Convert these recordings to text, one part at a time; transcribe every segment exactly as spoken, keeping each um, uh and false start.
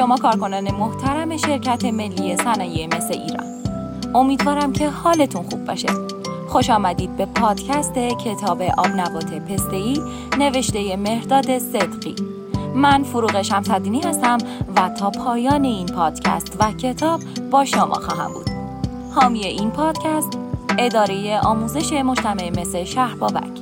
شما کارکنان محترم شرکت ملی صنایع مس ایران. امیدوارم که حالتون خوب باشه. خوش آمدید به پادکست کتاب آبنبات پسته‌ای نوشته مهرداد صدقی. من فروغ شمس‌الدینی هستم و تا پایان این پادکست و کتاب با شما خواهم بود. حامی این پادکست اداره آموزش مجتمع مس شهر بابک.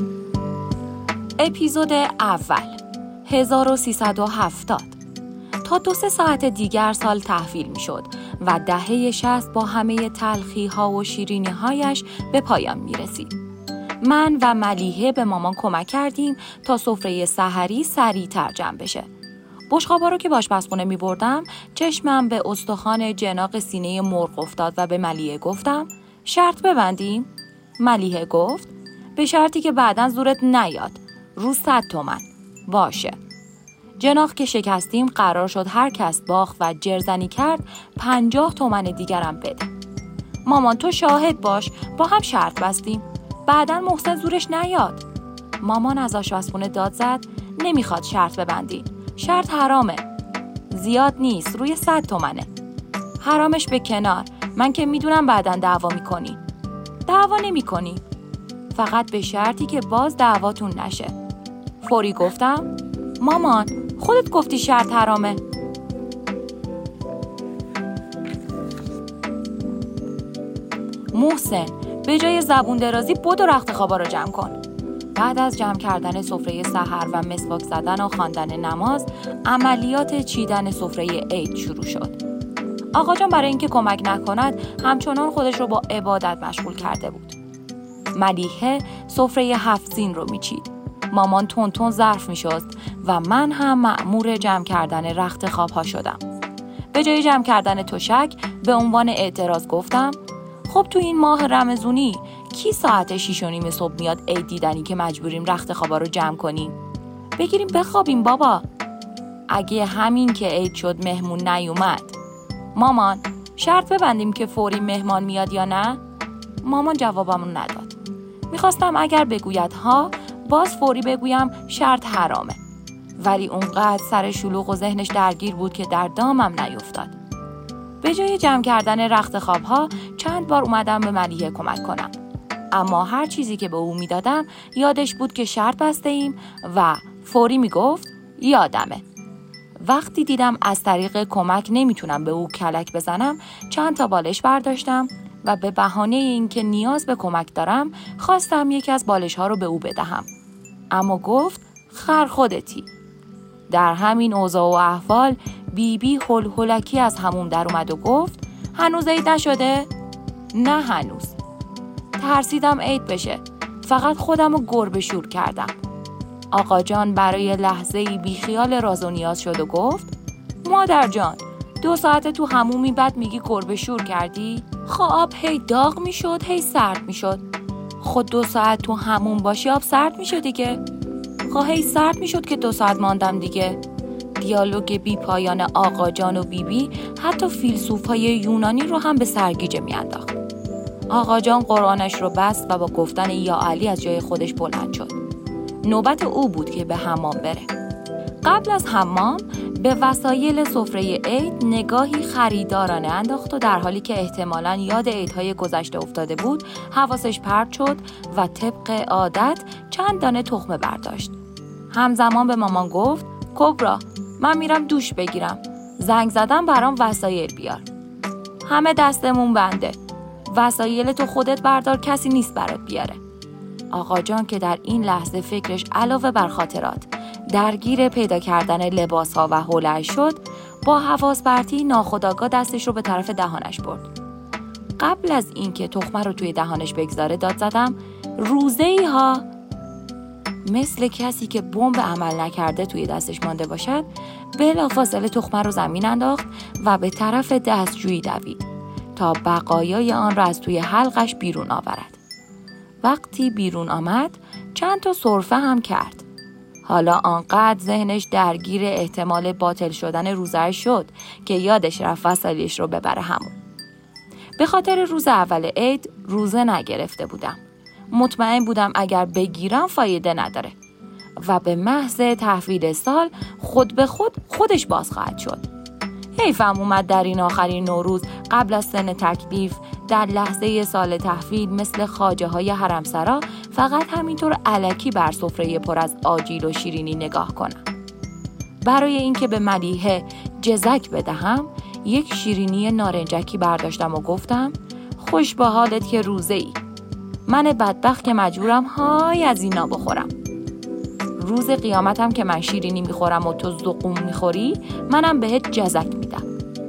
اپیزود اول هزار و سیصد و هفتاد. تا دو سه ساعت دیگر سال تحویل می شد و دهه شصت با همه تلخی ها و شیرینی هایش به پایان می رسید. من و ملیحه به مامان کمک کردیم تا سفره سحری سریع‌تر جمع بشه. بشقابا رو که آشپزخونه می بردم چشمم به استخوان جناق سینه مرغ افتاد و به ملیحه گفتم شرط ببندیم؟ ملیحه گفت به شرطی که بعداً زورت نیاد. رو صد تومن. باشه. جناق که شکستیم قرار شد هر کس باخت و جرزنی کرد پنجاه تومن دیگرم بده. مامان تو شاهد باش، با هم شرط بستیم. بعداً محسن زورش نیاد. مامان از آشپزخونه داد زد نمیخواد شرط ببندین. شرط حرامه. زیاد نیست، روی صد تومنه. حرامش به کنار. من که میدونم بعداً دعوا میکنی. دعوا نمیکنی. فقط به شرطی که باز دعواتون نشه. فوری گفتم مامان خودت گفتی شرط حرامه. محسن به جای زبون درازی بدو رخت خوابا رو جمع کن. بعد از جمع کردن سفره سحر و مسواک زدن و خواندن نماز، عملیات چیدن سفره عید شروع شد. آقا جان برای اینکه کمک نکند همچنان خودش رو با عبادت مشغول کرده بود. ملیحه سفره هفت زین رو میچید. مامان تون تون ظرف می‌شست و من هم مأمور جمع کردن رخت خواب‌ها شدم. به جای جمع کردن تشک به عنوان اعتراض گفتم خب تو این ماه رمضونی کی ساعت شیش و نیم صبح میاد عید دیدنی که مجبوریم رخت خوابا رو جمع کنیم؟ بگیریم بخوابیم بابا. اگه همین که عید شد مهمون نیومد. مامان شرط ببندیم که فوری مهمان میاد یا نه؟ مامان جوابمون نداد. میخواستم اگر بگوید ها باز فوری بگویم شرط حرامه. ولی اونقدر سر شلوغ و ذهنش درگیر بود که در دامم نیفتاد. به جای جمع کردن رخت خوابها چند بار اومدم به ملیحه کمک کنم. اما هر چیزی که به او میدادم یادش بود که شرط بسته ایم و فوری میگفت یادمه. وقتی دیدم از طریق کمک نمیتونم به او کلک بزنم چند تا بالش برداشتم و به بهانه اینکه نیاز به کمک دارم خواستم یکی از بالش ها رو به او بدهم. اما گفت خر خودتی. در همین اوضاع و احوال بی بی هل هلکی از حموم در اومد و گفت هنوز عید نشده؟ نه هنوز. ترسیدم عید بشه. فقط خودم رو گربه شور کردم. آقا جان برای لحظه‌ای بی خیال راز و نیاز شد و گفت مادر جان دو ساعت تو حمومی بعد میگی گربه شور کردی؟ خواب هی داغ میشد هی سرد میشد. خود دو ساعت تو حموم باشی آب سرد میشد دیگه. خب هی سرد میشد که دو ساعت ماندم دیگه. دیالوگ بی پایان آقا جان و بی بی حتی فیلسوفای یونانی رو هم به سرگیجه میانداخت. آقا جان قرآنش رو بست و با گفتن یا علی از جای خودش بلند شد. نوبت او بود که به حمام بره. قبل از حمام به وسایل سفره عید نگاهی خریدارانه انداخت و در حالی که احتمالاً یاد عیدهای گذشته افتاده بود حواسش پرت شد و طبق عادت چند دانه تخمه برداشت. همزمان به مامان گفت کبرا من میرم دوش بگیرم. زنگ زدم برام وسایل بیار. همه دستمون بنده. وسایل تو خودت بردار کسی نیست برات بیاره. آقا جان که در این لحظه فکرش علاوه بر خاطرات درگیر پیدا کردن لباس ها و حوله شد با حواس پرتی ناخودآگاه دستش رو به طرف دهانش برد. قبل از اینکه تخمه رو توی دهانش بگذاره داد زدم روزه ای ها. مثل کسی که بمب عمل نکرده توی دستش مانده باشد بلافاصله تخمه رو زمین انداخت و به طرف دستجویی دوید تا بقایای آن را از توی حلقش بیرون آورد. وقتی بیرون آمد چند تا سرفه هم کرد. حالا آنقدر ذهنش درگیر احتمال باطل شدن روزه شد که یادش رفت وسایلش رو ببره همون. به خاطر روز اول عید روزه نگرفته بودم. مطمئن بودم اگر بگیرم فایده نداره و به محض تحویل سال خود به خود خودش باز خواهد شد. حیفم اومد در این آخرین نوروز قبل از سن تکلیف در لحظه سال تحویل مثل خواجه های حرمسرا فقط همینطور الکی بر سفره پر از آجیل و شیرینی نگاه کنم. برای اینکه به ملیحه جزک بدهم یک شیرینی نارنجکی برداشتم و گفتم خوش به حالت که روزه ای. من بدبخت که مجبورم های از اینا بخورم. روز قیامتم که من شیرینی میخورم و تو زقوم میخوری منم بهت جزک میدم.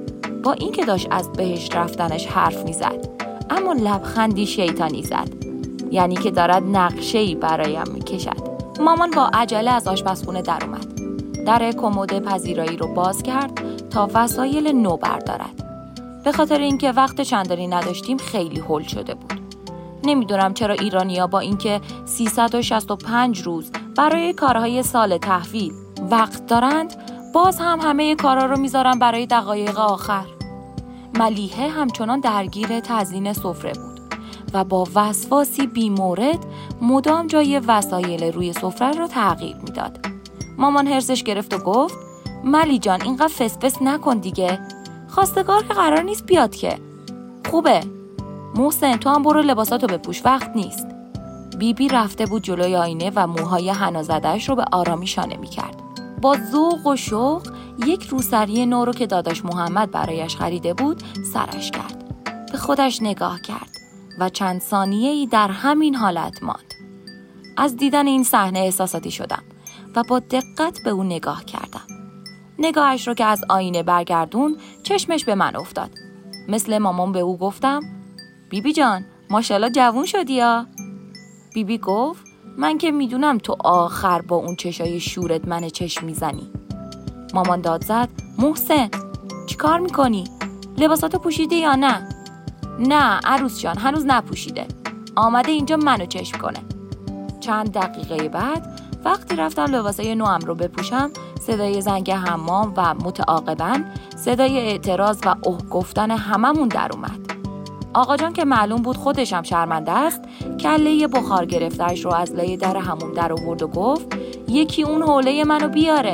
با اینکه داشت از بهشت رفتنش حرف میزد اما لبخندی شیطانی زد، یعنی که دارد نقشه‌ای برایم میکشد. مامان با عجله از آشپزخونه در اومد. در کمد پذیرایی رو باز کرد تا وسایل نو بردارد. به خاطر اینکه وقت چندانی نداشتیم خیلی هول شده بود. نمیدونم چرا ایرانی‌ها با اینکه سیصد و شصت و پنج روز برای کارهای سال تحویل وقت دارند باز هم همه کارا رو میذارن برای دقایق آخر. ملیحه همچنان درگیر تزیین سفره بود و با وسواسی بی‌مورد مدام جای وسایل روی سفره رو تغییر میداد. مامان هرسش گرفت و گفت ملی جان اینقدر فسفس نکن دیگه، خواستگار که قرار نیست بیاد که. خوبه محسن تو هم برو لباساتو بپوش، وقت نیست. بیبی رفته بود جلوی آینه و موهای حنا زده‌اش رو به آرامی شانه می‌کرد. با ذوق و شوق یک روسری نو رو که داداش محمد برایش خریده بود سرش کرد. به خودش نگاه کرد و چند ثانیه‌ای در همین حالت ماند. از دیدن این صحنه احساساتی شدم و با دقت به او نگاه کردم. نگاهش رو که از آینه برگردون چشمش به من افتاد. مثل مامان به او گفتم بیبی جان ماشاءالله جوون شدی یا؟ بیبی گفت من که میدونم تو آخر با اون چشای شورت من چشم میزنی. مامان داد زد محسن چی کار میکنی؟ لباساتو پوشیده یا نه؟ نه عروس جان هنوز نپوشیده، آمده اینجا منو چشم کنه. چند دقیقه بعد وقتی رفتم لباسای نوام رو بپوشم صدای زنگ حمام و متعاقباً صدای اعتراض و اوه گفتن هممون در اومد. آقا جان که معلوم بود خودش هم شرمنده است کله بخار گرفته‌اش رو از لای در حموم در آورد و گفت یکی اون حوله منو بیاره.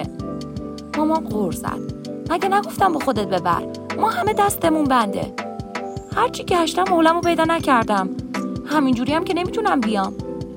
مامان غر زد مگه نگفتم با خودت ببر، ما همه دستمون بنده. هرچی گشتم حولمو پیدا نکردم، همینجوری هم که نمیتونم بیام.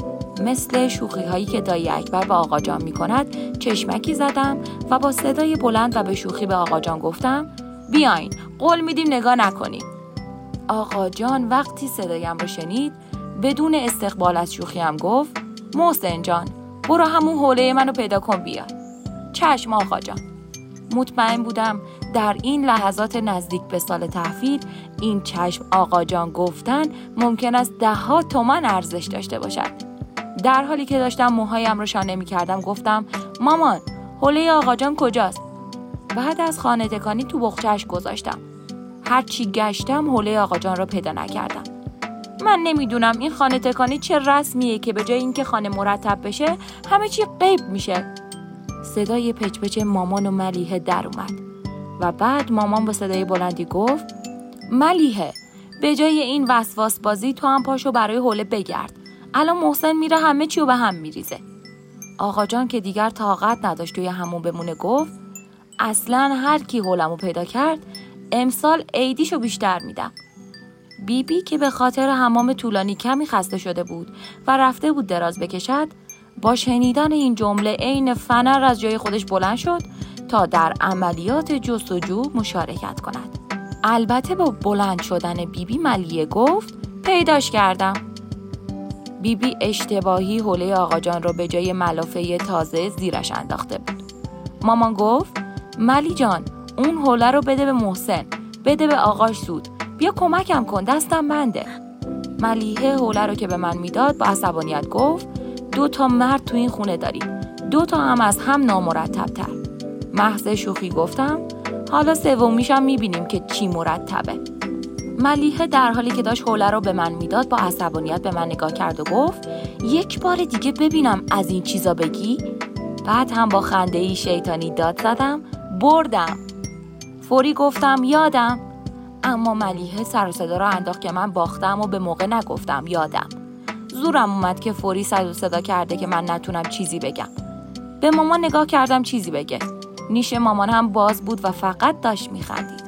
مثل شوخی هایی که دایی اکبر با آقا جان می کند چشمکی زدم و با صدای بلند و به شوخی به آقا جان گفتم بیاین قول میدیم نگاه نکنیم. آقا جان وقتی صدایم رو شنید بدون استقبال از شوخیم گفت محسن جان برو همون حوله منو پیدا کن بیا. چشم آقا جان. مطمئن بودم در این لحظات نزدیک به سال تحویل این چشم آقا جان گفتن ممکن است ده ها تومن ارزش داشته باشد. در حالی که داشتم موهایم رو شانه می کردم گفتم مامان حوله آقا جان کجاست؟ بعد از خانه تکانی تو بخچه‌اش گذاشتم. هرچی گشتم حوله آقا جان رو پیدا نکردم. من نمیدونم این خانه تکانی چه رسمیه که به جای اینکه خانه مرتب بشه همه چی غیب میشه. صدای پچ پچ مامان و ملیحه در اومد و بعد مامان با صدای بلندی گفت ملیحه به جای این وسواس بازی تو هم پاشو برای حوله بگرد، الان محسن میره همه چیو به هم میریزه. آقا جان که دیگر طاقت نداشت توی همون بمونه گفت اصلا هر کی حولمو پیدا کرد امسال عیدیشو بیشتر میدم. بیبی بی که به خاطر حمام طولانی کمی خسته شده بود و رفته بود دراز بکشد با شنیدن این جمله عین فنر از جای خودش بلند شد تا در عملیات جستجو مشارکت کند. البته با بلند شدن بیبی بی ملیحه گفت پیداش کردم. بیبی بی اشتباهی حوله آقا جان رو به جای ملافه تازه زیرش انداخته بود. مامان گفت ملی جان اون حوله رو بده به محسن، بده به آقاش زود، بیا کمکم کن دستم بنده. ملیحه حوله رو که به من میداد با عصبانیت گفت دو تا مرد تو این خونه داری، دو تا هم از هم نامرتب تر. محض شوخی گفتم حالا سومیشم میبینیم که چی مرتبه. ملیحه در حالی که داشت حوله رو به من میداد با عصبانیت به من نگاه کرد و گفت یک بار دیگه ببینم از این چیزا بگی. بعد هم با خنده‌ای شیطانی داد زدم بردم. فوری گفتم یادم، اما ملیحه سر و صدا را انداخت که من باختم و به موقع نگفتم یادم. زورم اومد که فوری صد و صدا کرده که من نتونم چیزی بگم. به مامان نگاه کردم چیزی بگه. نیش مامان هم باز بود و فقط داشت میخندید.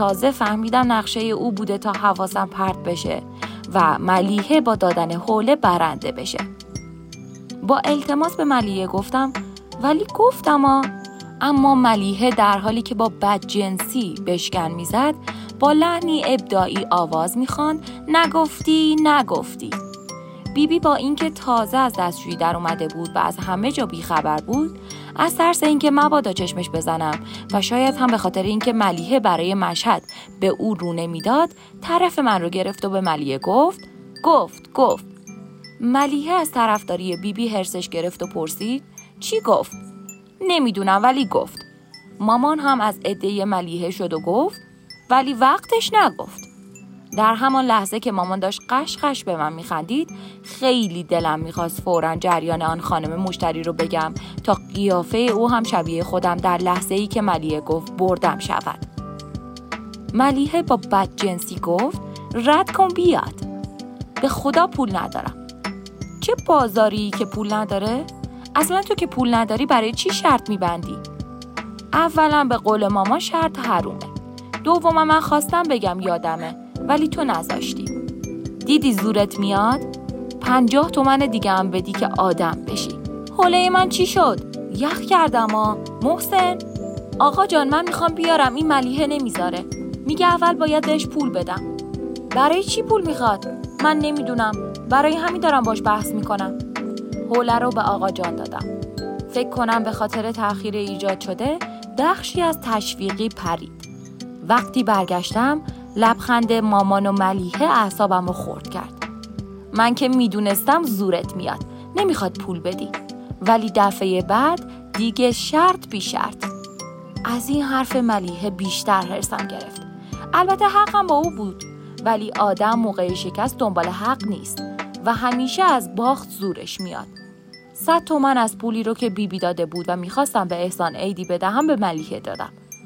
تازه فهمیدم نقشه او بوده تا حواسم پرت بشه و ملیحه با دادن حوله برنده بشه. با التماس به ملیحه گفتم ولی گفتم ها. اما ملیحه در حالی که با بدجنسی بشکن میزد با لحنی ابداعی آواز میخواند نگفتی نگفتی. بیبی بی با اینکه تازه از دستشویی در اومده بود و از همه جا بیخبر بود، از ترس اینکه مبادا چشمش بزنم و شاید هم به خاطر اینکه ملیحه برای مشهد به او رو نمیداد، طرف من رو گرفت و به ملیحه گفت گفت گفت. ملیحه از طرفداری بیبی بی هرسش گرفت و پرسید چی گفت؟ نمیدونم ولی گفت. مامان هم از عده ملیحه شد و گفت ولی وقتش نگفت. در همان لحظه که مامان داشت قش قش به من میخندید، خیلی دلم میخواست فوراً جریان آن خانم مشتری رو بگم تا قیافه او هم شبیه خودم در لحظه ای که ملیحه گفت بردم شود. ملیحه با بدجنسی گفت رد کن بیاد. به خدا پول ندارم. چه بازاری که پول نداره؟ اصلا تو که پول نداری برای چی شرط میبندی؟ اولا به قول مامان شرط حرومه. دوما من خواستم بگم یادمه ولی تو نذاشتی. دیدی زورت میاد؟ پنجاه تومن دیگه هم بدی که آدم بشی. حوله من چی شد؟ یخ کردم ها. محسن آقا جان من میخوام بیارم، این ملیحه نمیذاره. میگه اول باید بهش پول بدم. برای چی پول میخواد؟ من نمیدونم. برای همین دارم باش بحث میکنم. حوله رو به آقا جان دادم. فکر کنم به خاطر تأخیر ایجاد شده بخشی از تشویقی پرید. وقتی برگشتم لبخند مامان و ملیحه اعصابم رو خورد کرد. من که میدونستم زورت میاد، نمیخواد پول بدی، ولی دفعه بعد دیگه شرط بی شرط. از این حرف ملیحه بیشتر هرسم گرفت. البته حقم با او بود، ولی آدم موقع شکست دنبال حق نیست و همیشه از باخت زورش میاد. صد تومن از پولی رو که بیبی داده بود و میخواستم به احسان عیدی بدهم به ملیحه دادم.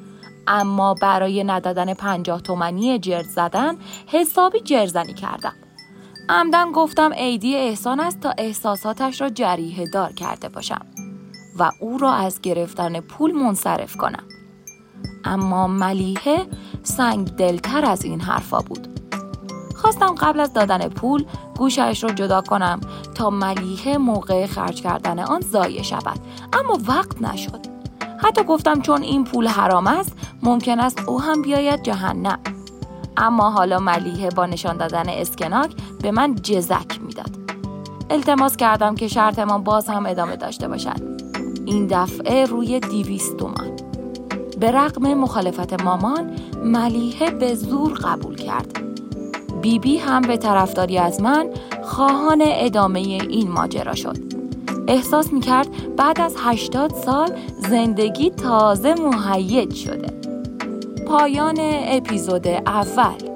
اما برای ندادن پنجاه تومنی جرز زدن حسابی جرزنی کردم. عمدن گفتم عیدی احسان است تا احساساتش را جریحه دار کرده باشم و او را از گرفتن پول منصرف کنم. اما ملیحه سنگ دلتر از این حرفا بود. خواستم قبل از دادن پول گوشش رو جدا کنم تا ملیحه موقع خرج کردن آن ضایع شود، اما وقت نشد. حتی گفتم چون این پول حرام است ممکن است او هم بیاید جهنم. اما حالا ملیحه با نشان دادن اسکناک به من جزک میداد. التماس کردم که شرطمان باز هم ادامه داشته باشد. این دفعه روی دویست تومان. به رغم مخالفت مامان ملیحه به زور قبول کرد. بیبی بی هم به طرفداری از من خواهان ادامه این ماجرا شد. احساس میکرد بعد از هشتاد سال زندگی تازه مهیج شده. پایان اپیزود اول.